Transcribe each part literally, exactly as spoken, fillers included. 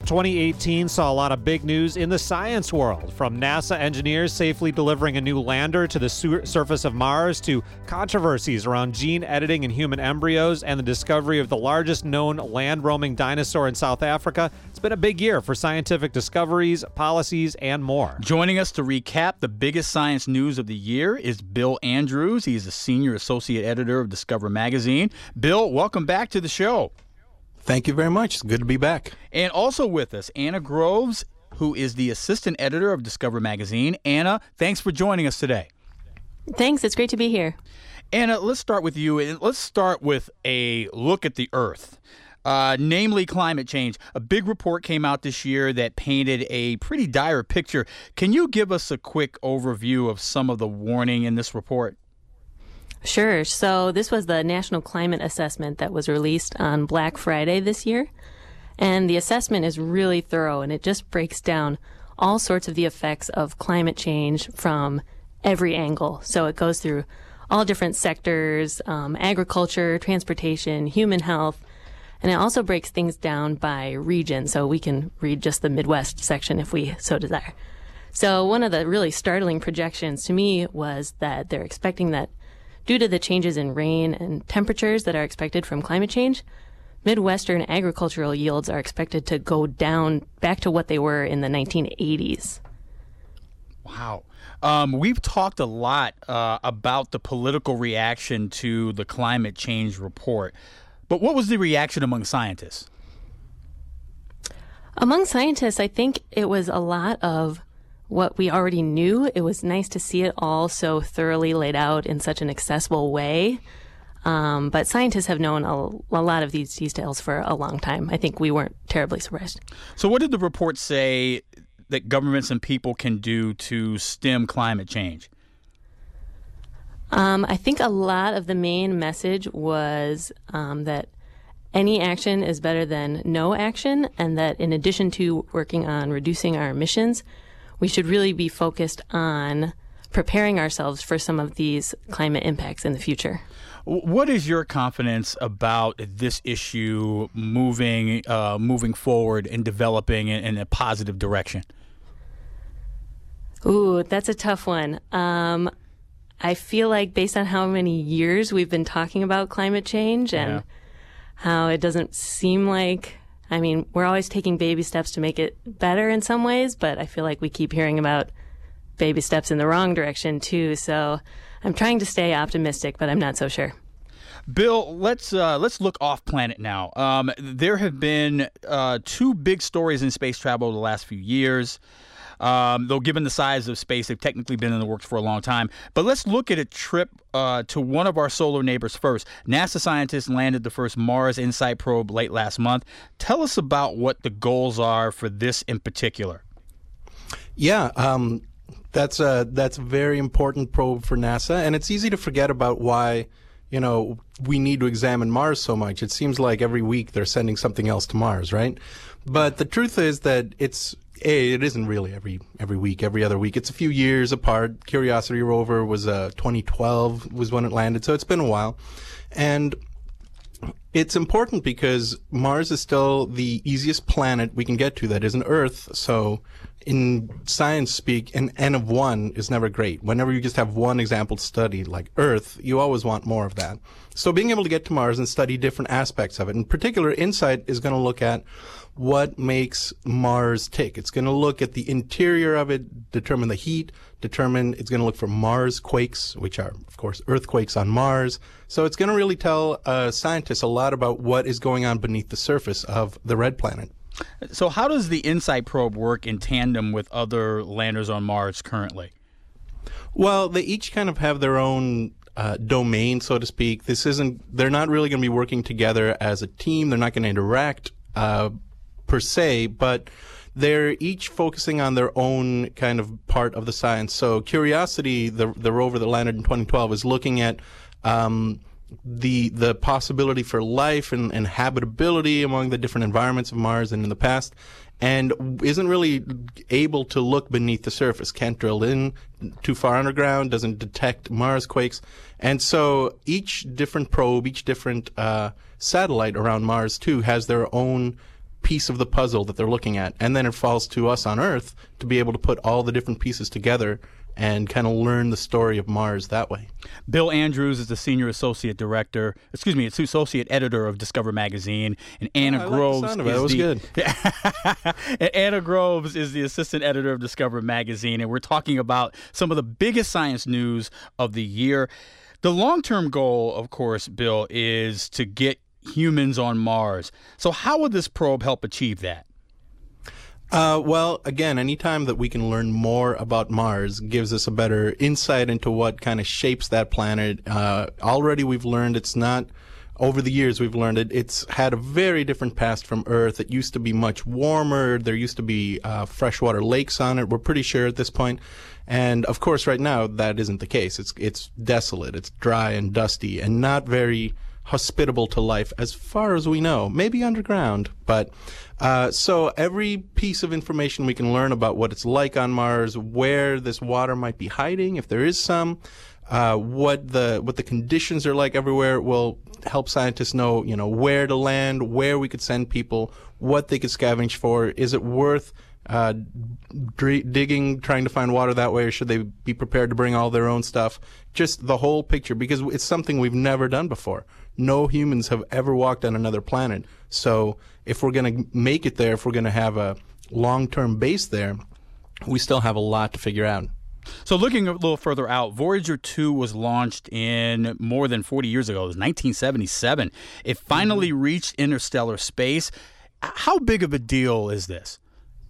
twenty eighteen saw a lot of big news in the science world, from NASA engineers safely delivering a new lander to the sur- surface of Mars, to controversies around gene editing in human embryos and the discovery of the largest known land-roaming dinosaur in South Africa. It's been a big year for scientific discoveries, policies, and more. Joining us to recap the biggest science news of the year is Bill Andrews. He's a senior associate editor of Discover Magazine. Bill, welcome back to the show. Thank you very much. It's good to be back. And also with us, Anna Groves, who is the assistant editor of Discover Magazine. Anna, thanks for joining us today. Thanks. It's great to be here. Anna, let's start with you, and let's start with a look at the Earth, uh, namely climate change. A big report came out this year that painted a pretty dire picture. Can you give us a quick overview of some of the warning in this report? Sure. So this was the National Climate Assessment that was released on Black Friday this year. And the assessment is really thorough, and it just breaks down all sorts of the effects of climate change from every angle. So it goes through all different sectors, um, agriculture, transportation, human health, and it also breaks things down by region. So we can read just the Midwest section if we so desire. So one of the really startling projections to me was that they're expecting that due to the changes in rain and temperatures that are expected from climate change, Midwestern agricultural yields are expected to go down back to what they were in the nineteen eighties. Wow. Um, we've talked a lot uh, about the political reaction to the climate change report. But what was the reaction among scientists? Among scientists, I think it was a lot of what we already knew. It was nice to see it all so thoroughly laid out in such an accessible way. Um, but scientists have known a, a lot of these details for a long time. I think we weren't terribly surprised. So what did the report say that governments and people can do to stem climate change? Um, I think a lot of the main message was um, that any action is better than no action, and that in addition to working on reducing our emissions, we should really be focused on preparing ourselves for some of these climate impacts in the future. What is your confidence about this issue moving uh, moving forward and developing in, in a positive direction? Ooh, that's a tough one. Um, I feel like based on how many years we've been talking about climate change and yeah. how it doesn't seem like, I mean, we're always taking baby steps to make it better in some ways, but I feel like we keep hearing about baby steps in the wrong direction too. So I'm trying to stay optimistic, but I'm not so sure. Bill, let's uh, let's look off planet now. Um, there have been uh, two big stories in space travel over the last few years. Um, though given the size of space, they've technically been in the works for a long time. But let's look at a trip uh, to one of our solar neighbors first. NASA scientists landed the first Mars InSight probe late last month. Tell us about what the goals are for this in particular. Yeah, um, that's a, that's a very important probe for NASA, and it's easy to forget about why, you know, we need to examine Mars so much. It seems like every week they're sending something else to Mars, right? But the truth is that it's A, it isn't really every every week, every other week. It's a few years apart. Curiosity rover was uh, twenty twelve was when it landed, so it's been a while. And it's important because Mars is still the easiest planet we can get to that isn't Earth. So in science speak, an N of one is never great. Whenever you just have one example to study, like Earth, you always want more of that. So being able to get to Mars and study different aspects of it, in particular, InSight is going to look at what makes Mars tick. It's going to look at the interior of it, determine the heat, determine, it's going to look for Mars quakes, which are, of course, earthquakes on Mars. So it's going to really tell uh, scientists a lot about what is going on beneath the surface of the red planet. So how does the InSight probe work in tandem with other landers on Mars currently? Well, they each kind of have their own uh, domain, so to speak. This isn't, they're not really going to be working together as a team. They're not going to interact uh, per se, but they're each focusing on their own kind of part of the science. So Curiosity, the the rover that landed in twenty twelve, is looking at um, the the possibility for life and, and habitability among the different environments of Mars and in the past, and isn't really able to look beneath the surface, can't drill in too far underground, doesn't detect Mars quakes. And so each different probe, each different uh, satellite around Mars, too, has their own piece of the puzzle that they're looking at. And then it falls to us on Earth to be able to put all the different pieces together and kind of learn the story of Mars that way. Bill Andrews is the senior associate director, excuse me, it's associate editor of Discover Magazine, and Anna I like Groves the sound of it. is It was the good. and Anna Groves is the assistant editor of Discover Magazine, and we're talking about some of the biggest science news of the year. The long-term goal, of course, Bill, is to get humans on Mars. So how will this probe help achieve that? Uh, well, again, anytime that we can learn more about Mars gives us a better insight into what kind of shapes that planet. Uh, already we've learned it's not, over the years we've learned it, it's had a very different past from Earth. It used to be much warmer. There used to be uh, freshwater lakes on it, we're pretty sure at this point. And, of course, right now that isn't the case. It's, it's desolate, it's dry and dusty, and not very hospitable to life as far as we know, maybe underground. But uh, so every piece of information we can learn about what it's like on Mars, where this water might be hiding, if there is some, uh, what the what the conditions are like everywhere, will help scientists know, you know, where to land, where we could send people, what they could scavenge for. Is it worth uh, dr- digging, trying to find water that way, or should they be prepared to bring all their own stuff? Just the whole picture, because it's something we've never done before. No humans have ever walked on another planet. So if we're going to make it there, if we're going to have a long-term base there, we still have a lot to figure out. So looking a little further out, Voyager two was launched in more than forty years ago. It was nineteen seventy-seven. It finally mm-hmm. reached interstellar space. How big of a deal is this?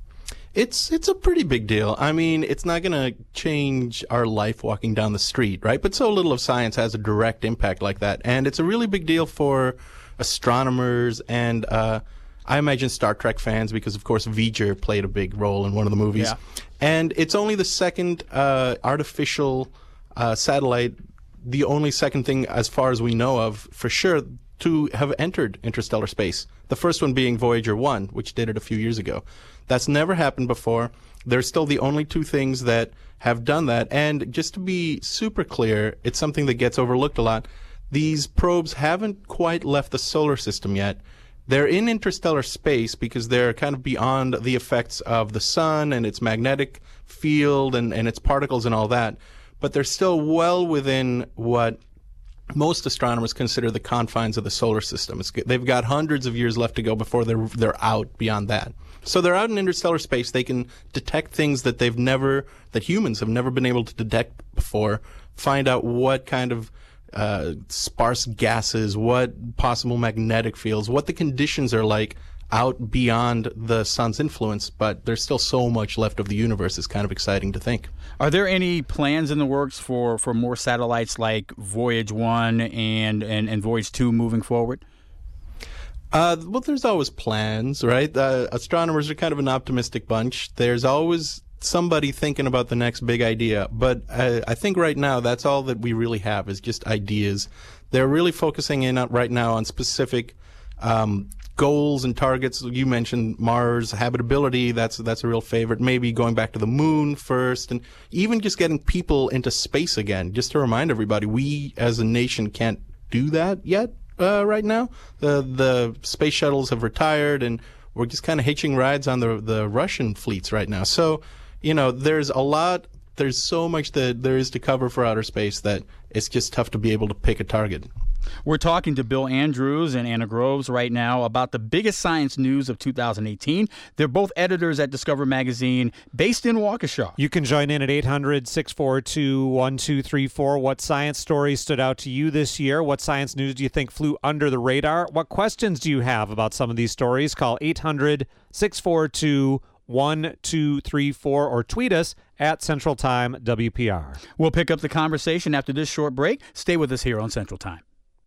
It's it's a pretty big deal. I mean, it's not going to change our life walking down the street, right? But so little of science has a direct impact like that. And it's a really big deal for astronomers and uh, I imagine Star Trek fans, because, of course, V'ger played a big role in one of the movies. Yeah. And it's only the second uh, artificial uh, satellite, the only second thing, as far as we know of, for sure, to have entered interstellar space. The first one being Voyager one, which did it a few years ago. That's never happened before. They're still the only two things that have done that. And just to be super clear, it's something that gets overlooked a lot. These probes haven't quite left the solar system yet. They're in interstellar space because they're kind of beyond the effects of the sun and its magnetic field and, and its particles and all that. But they're still well within what most astronomers consider the confines of the solar system. It's, they've got hundreds of years left to go before they're they're out beyond that. So they're out in interstellar space. They can detect things that they've never, that humans have never been able to detect before. Find out what kind of uh, sparse gases, what possible magnetic fields, what the conditions are like out beyond the sun's influence. But there's still so much left of the universe. It's kind of exciting to think. Are there any plans in the works for, for more satellites like Voyage one and, and, and Voyage two moving forward? Uh, well, there's always plans, right? Uh, astronomers are kind of an optimistic bunch. There's always somebody thinking about the next big idea. But uh, I think right now that's all that we really have is just ideas. They're really focusing in on, right now on specific um, goals and targets. You mentioned Mars, habitability. That's that's a real favorite. Maybe going back to the moon first, and even just getting people into space again. Just to remind everybody, we as a nation can't do that yet. Uh, right now, the the space shuttles have retired, and we're just kind of hitching rides on the the Russian fleets right now. So, you know, there's a lot, there's so much that there is to cover for outer space that it's just tough to be able to pick a target. We're talking to Bill Andrews and Anna Groves right now about the biggest science news of two thousand eighteen. They're both editors at Discover Magazine, based in Waukesha. You can join in at eight hundred, six four two, one two three four. What science stories stood out to you this year? What science news do you think flew under the radar? What questions do you have about some of these stories? Call eight hundred, six four two, one two three four or tweet us at Central Time W P R. We'll pick up the conversation after this short break. Stay with us here on Central Time.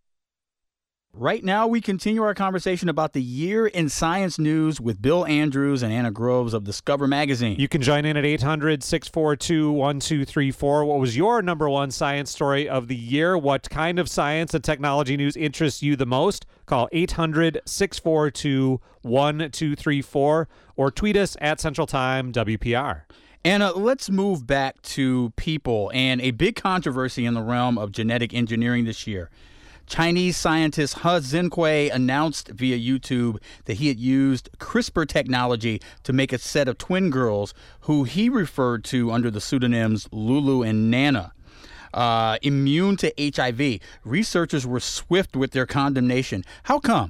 Right now, we continue our conversation about the year in science news with Bill Andrews and Anna Groves of Discover Magazine. You can join in at eight hundred, six four two, one two three four. What was your number one science story of the year? What kind of science and technology news interests you the most? Call eight hundred, six four two, one two three four or tweet us at Central Time W P R. Anna, let's move back to people and a big controversy in the realm of genetic engineering this year. Chinese scientist He Zhenhui announced via YouTube that he had used CRISPR technology to make a set of twin girls who he referred to under the pseudonyms Lulu and Nana. Uh, immune to H I V. Researchers were swift with their condemnation. How come?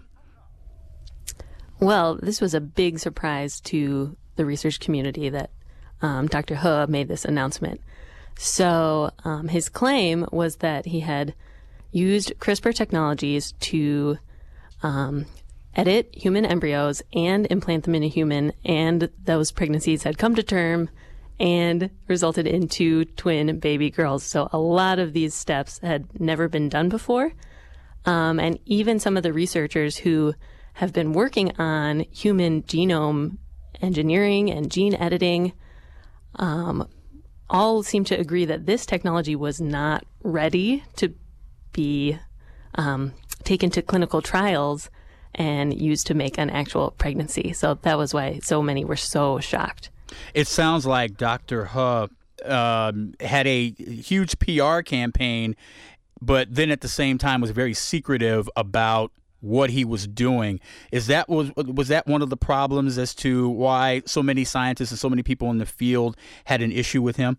Well, this was a big surprise to the research community that um, Doctor He made this announcement. So um, his claim was that he had used CRISPR technologies to um, edit human embryos and implant them in a human, and those pregnancies had come to term and resulted in two twin baby girls. So a lot of these steps had never been done before. Um, and even some of the researchers who have been working on human genome engineering and gene editing um, all seem to agree that this technology was not ready to be um, taken to clinical trials and used to make an actual pregnancy. So that was why so many were so shocked. It sounds like Doctor He um, had a huge P R campaign, but then at the same time was very secretive about what he was doing. Is that was was that one of the problems as to why so many scientists and so many people in the field had an issue with him?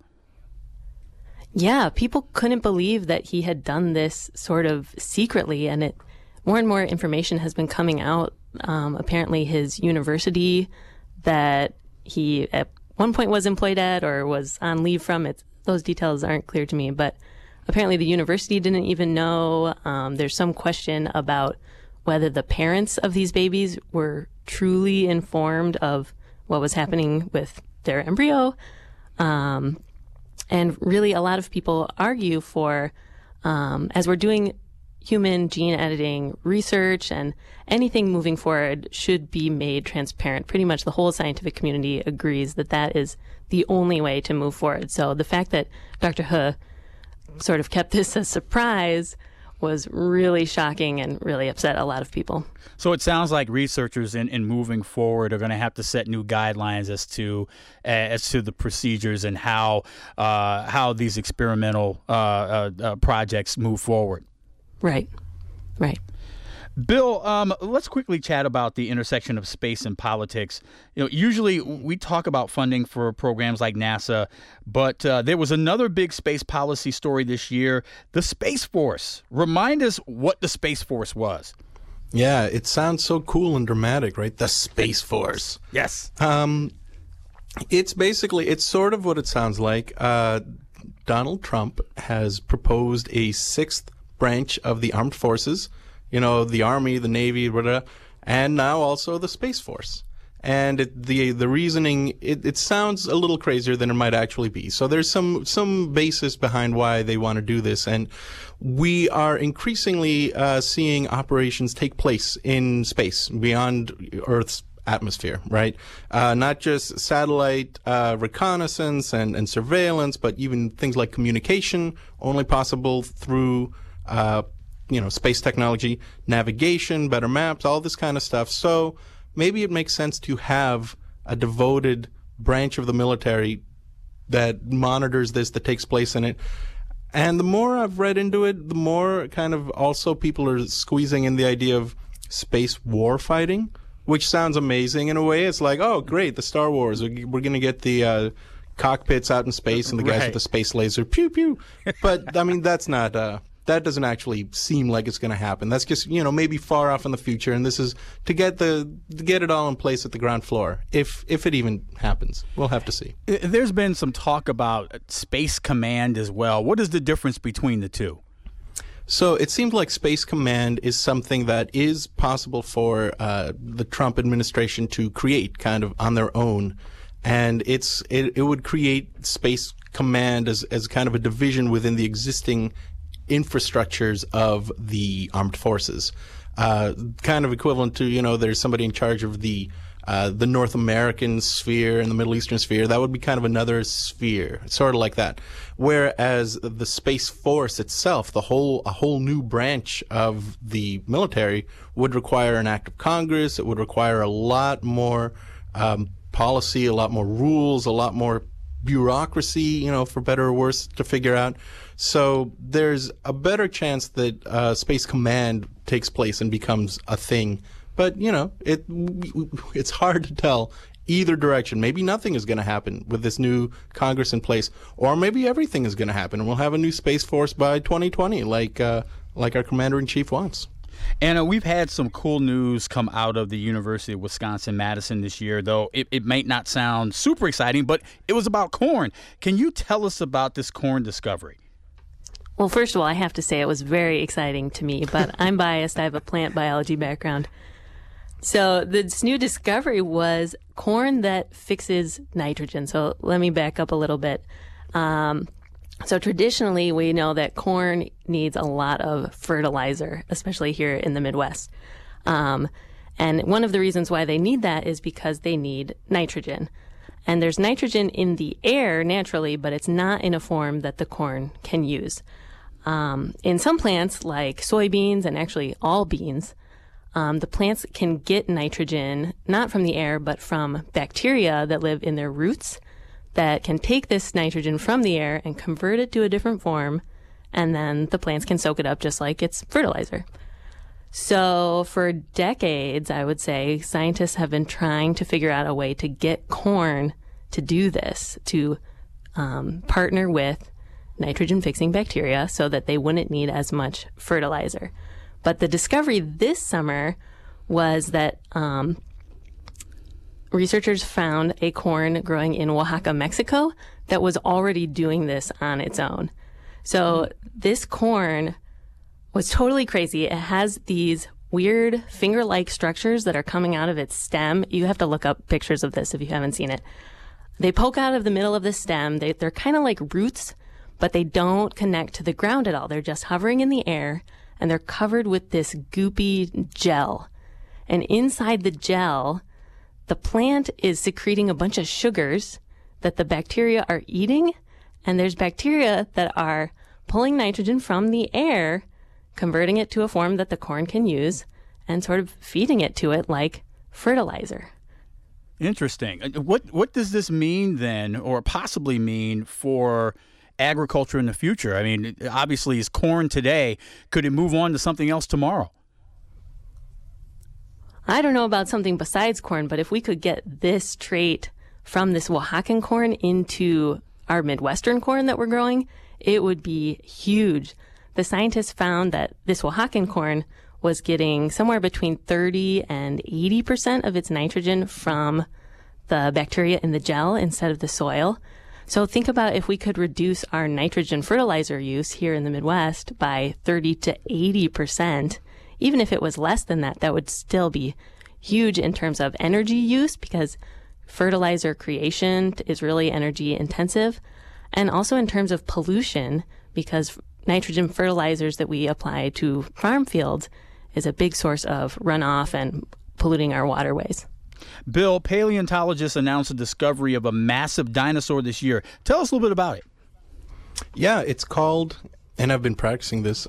Yeah, people couldn't believe that he had done this sort of secretly, and it more and more information has been coming out. Um, apparently, his university that he at one point was employed at or was on leave from, it's, those details aren't clear to me, but apparently the university didn't even know. Um, there's some question about whether the parents of these babies were truly informed of what was happening with their embryo. Um, and really, a lot of people argue for, um, as we're doing human gene editing research and anything moving forward should be made transparent. Pretty much the whole scientific community agrees that that is the only way to move forward. So the fact that Doctor He sort of kept this a surprise was really shocking and really upset a lot of people. So it sounds like researchers in, in moving forward are going to have to set new guidelines as to uh, as to the procedures and how uh, how these experimental uh, uh, uh, projects move forward. Right, right. Bill, um, let's quickly chat about the intersection of space and politics. You know, usually we talk about funding for programs like NASA, but uh, there was another big space policy story this year, the Space Force. Remind us what the Space Force was. Yeah, it sounds so cool and dramatic, right? The Space Force. Yes. Um, it's basically, it's sort of what it sounds like. Uh, Donald Trump has proposed a sixth branch of the armed forces, you know, the Army, the Navy, whatever, and now also the Space Force. And it, the the reasoning, it, it sounds a little crazier than it might actually be. So there's some some basis behind why they want to do this. And we are increasingly uh, seeing operations take place in space, beyond Earth's atmosphere, right? Uh, not just satellite uh, reconnaissance and, and surveillance, but even things like communication, only possible through uh, you know, space technology, navigation, better maps, all this kind of stuff. So maybe it makes sense to have a devoted branch of the military that monitors this, that takes place in it. And the more I've read into it, the more kind of also people are squeezing in the idea of space war fighting, which sounds amazing in a way. It's like, oh, great, the Star Wars. We're going to get the uh, cockpits out in space and the guys Right. with the space laser, pew, pew. But, I mean, that's not... Uh, that doesn't actually seem like it's going to happen. That's just, you know, maybe far off in the future. And this is to get the to get it all in place at the ground floor, if if it even happens. We'll have to see. There's been some talk about Space Command as well. What is the difference between the two? So it seems like Space Command is something that is possible for uh, the Trump administration to create kind of on their own. And it's it, it would create Space Command as, as kind of a division within the existing infrastructures of the armed forces, uh, kind of equivalent to, you know, there's somebody in charge of the uh, the North American sphere and the Middle Eastern sphere. That would be kind of another sphere, sort of like that. Whereas the Space Force itself, the whole a whole new branch of the military, would require an act of Congress. It would require a lot more um, policy, a lot more rules, a lot more bureaucracy, you know, for better or worse, to figure out. So there's a better chance that uh, Space Command takes place and becomes a thing. But, you know, it it's hard to tell either direction. Maybe nothing is going to happen with this new Congress in place, or maybe everything is going to happen and we'll have a new Space Force by twenty twenty, like uh, like our Commander-in-Chief wants. Anna, we've had some cool news come out of the University of Wisconsin-Madison this year, though it, it may not sound super exciting, but it was about corn. Can you tell us about this corn discovery? Well, first of all, I have to say it was very exciting to me, but I'm biased. I have a plant biology background. So this new discovery was corn that fixes nitrogen. So let me back up a little bit. Um, so traditionally, we know that corn needs a lot of fertilizer, especially here in the Midwest. Um, and one of the reasons why they need that is because they need nitrogen. And there's nitrogen in the air naturally, but it's not in a form that the corn can use. Um, in some plants, like soybeans and actually all beans, Um, the plants can get nitrogen not from the air, but from bacteria that live in their roots that can take this nitrogen from the air and convert it to a different form, and then the plants can soak it up just like it's fertilizer. So for decades, I would say, scientists have been trying to figure out a way to get corn to do this, to um, partner with nitrogen-fixing bacteria so that they wouldn't need as much fertilizer. But the discovery this summer was that um, researchers found a corn growing in Oaxaca, Mexico, that was already doing this on its own. So this corn was totally crazy. It has these weird finger-like structures that are coming out of its stem. You have to look up pictures of this if you haven't seen it. They poke out of the middle of the stem. They, they're kind of like roots, but they don't connect to the ground at all. They're just hovering in the air, and they're covered with this goopy gel. And inside the gel, the plant is secreting a bunch of sugars that the bacteria are eating, and there's bacteria that are pulling nitrogen from the air, converting it to a form that the corn can use, and sort of feeding it to it like fertilizer. Interesting. What what does this mean then, or possibly mean for agriculture in the future? I mean, obviously, it's corn today. Could it move on to something else tomorrow? I don't know about something besides corn, but if we could get this trait from this Oaxacan corn into our Midwestern corn that we're growing, it would be huge. The scientists found that this Oaxacan corn was getting somewhere between thirty and eighty percent of its nitrogen from the bacteria in the gel instead of the soil. So think about if we could reduce our nitrogen fertilizer use here in the Midwest by thirty to eighty percent. Even if it was less than that, that would still be huge in terms of energy use, because fertilizer creation is really energy intensive, and also in terms of pollution, because nitrogen fertilizers that we apply to farm fields is a big source of runoff and polluting our waterways. Bill, paleontologists announced the discovery of a massive dinosaur this year. Tell us a little bit about it. Yeah, it's called, and I've been practicing this,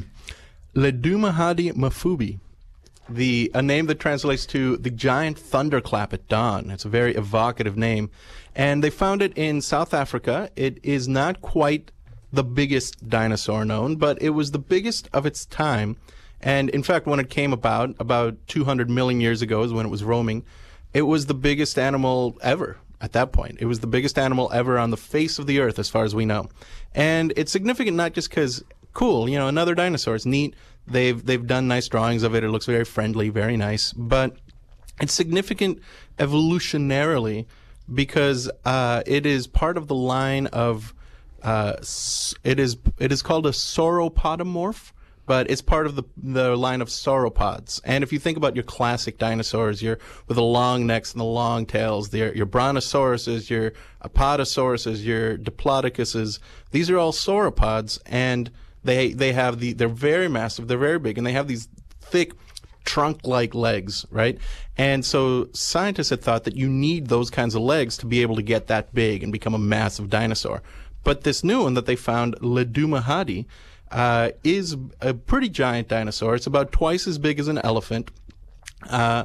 Ledumahadi mafubi, the a name that translates to the giant thunderclap at dawn. It's a very evocative name. And they found it in South Africa. It is not quite the biggest dinosaur known, but it was the biggest of its time. And in fact, when it came about, about two hundred million years ago is when it was roaming, it was the biggest animal ever at that point. It was the biggest animal ever on the face of the earth, as far as we know. And it's significant not just because, cool, you know, another dinosaur, it's neat. They've, they've done nice drawings of it. It looks very friendly, very nice. But it's significant evolutionarily because uh, it is part of the line of, uh, it is it is called a sauropodomorph. But it's part of the the line of sauropods. And if you think about your classic dinosaurs, your with the long necks and the long tails, your, your brontosauruses, your apatosauruses, your diplodocuses, these are all sauropods, and they they have the they're very massive, they're very big, and they have these thick trunk-like legs, right? And so scientists had thought that you need those kinds of legs to be able to get that big and become a massive dinosaur. But this new one that they found, Ledumahadi, Uh, is a pretty giant dinosaur. It's about twice as big as an elephant. Uh,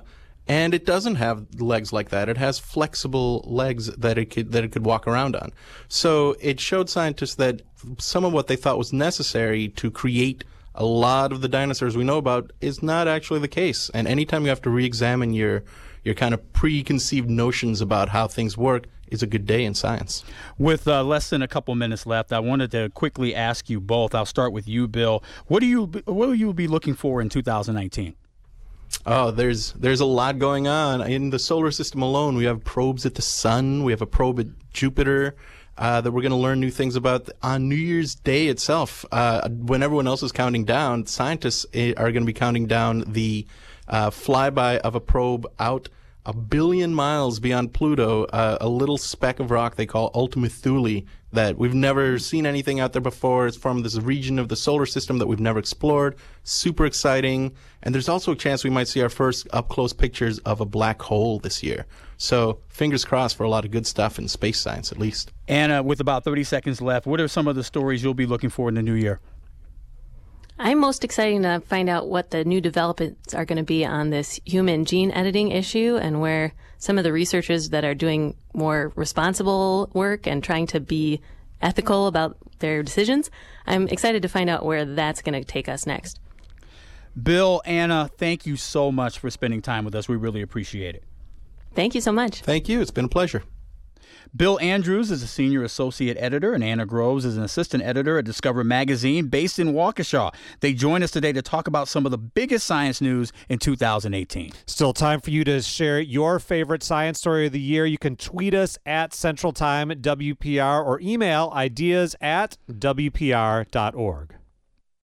And it doesn't have legs like that. It has flexible legs that it could that it could walk around on. So it showed scientists that some of what they thought was necessary to create a lot of the dinosaurs we know about is not actually the case. And anytime you have to re-examine your your kind of preconceived notions about how things work, is a good day in science. With uh, less than a couple minutes left, I wanted to quickly ask you both. I'll start with you, Bill. What do you what will you be looking for in two thousand nineteen? Oh, there's there's a lot going on. In the solar system alone, we have probes at the sun. We have a probe at Jupiter uh, that we're going to learn new things about on New Year's Day itself. Uh, when everyone else is counting down, scientists are going to be counting down the uh, flyby of a probe out a billion miles beyond Pluto, uh, a little speck of rock they call Ultima Thule that we've never seen anything out there before. It's from this region of the solar system that we've never explored. Super exciting. And there's also a chance we might see our first up-close pictures of a black hole this year. So fingers crossed for a lot of good stuff in space science, at least. Anna, with about thirty seconds left, what are some of the stories you'll be looking for in the new year? I'm most excited to find out what the new developments are going to be on this human gene editing issue and where some of the researchers that are doing more responsible work and trying to be ethical about their decisions, I'm excited to find out where that's going to take us next. Bill, Anna, thank you so much for spending time with us. We really appreciate it. Thank you so much. Thank you. It's been a pleasure. Bill Andrews is a senior associate editor, and Anna Groves is an assistant editor at Discover Magazine based in Waukesha. They join us today to talk about some of the biggest science news in two thousand eighteen. Still time for you to share your favorite science story of the year. You can tweet us at Central Time W P R or email ideas at W P R dot org.